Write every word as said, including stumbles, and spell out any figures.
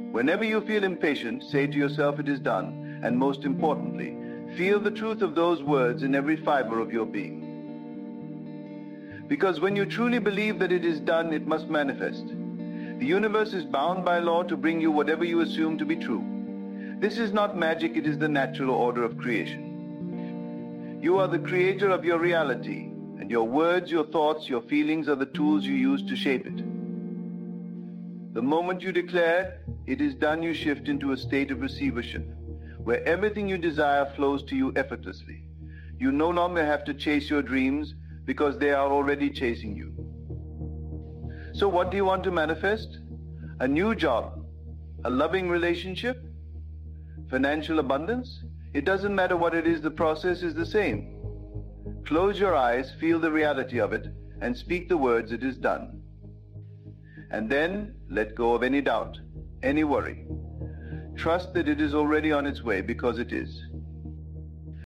Whenever you feel impatient, say to yourself, it is done, and most importantly, feel the truth of those words in every fiber of your being. Because when you truly believe that it is done, it must manifest. The universe is bound by law to bring you whatever you assume to be true. This is not magic, it is the natural order of creation. You are the creator of your reality, and your words, your thoughts, your feelings are the tools you use to shape it. The moment you declare, it is done, you shift into a state of receivership, where everything you desire flows to you effortlessly. You no longer have to chase your dreams because they are already chasing you. So what do you want to manifest? A new job, a loving relationship, financial abundance? It doesn't matter what it is, the process is the same. Close your eyes, feel the reality of it, and speak the words, it is done. And then let go of any doubt, any worry. Trust that it is already on its way, because it is.